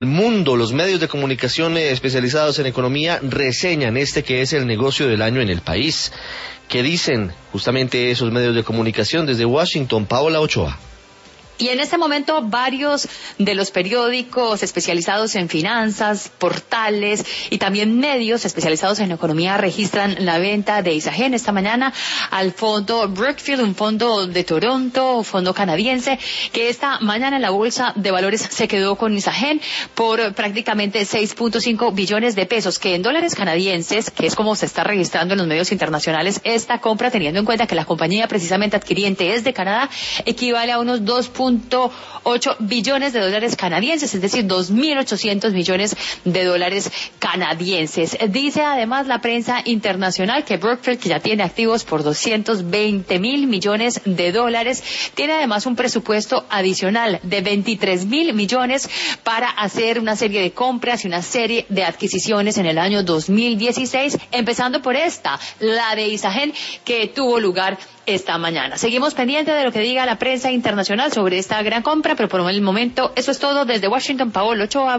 El mundo, los medios de comunicación especializados en economía reseñan este que es el negocio del año en el país. ¿Qué dicen justamente esos medios de comunicación? Desde Washington, Paola Ochoa. Y en este momento varios de los periódicos especializados en finanzas, portales y también medios especializados en economía registran la venta de Isagen esta mañana al fondo Brookfield, un fondo de Toronto, un fondo canadiense, que esta mañana en la bolsa de valores se quedó con Isagen por prácticamente 6.5 billones de pesos, que en dólares canadienses, que es como se está registrando en los medios internacionales, esta compra, teniendo en cuenta que la compañía precisamente adquiriente es de Canadá, equivale a unos 2.8 billones de dólares canadienses, es decir, 2.800 millones de dólares canadienses. Dice además la prensa internacional que Brookfield, que ya tiene activos por 220.000 millones de dólares, tiene además un presupuesto adicional de 23.000 millones para hacer una serie de compras y una serie de adquisiciones en el año 2016, empezando por esta, la de Isagen, que tuvo lugar esta mañana. Seguimos pendientes de lo que diga la prensa internacional sobre esta gran compra, pero por el momento eso es todo. Desde Washington, Paola Ochoa.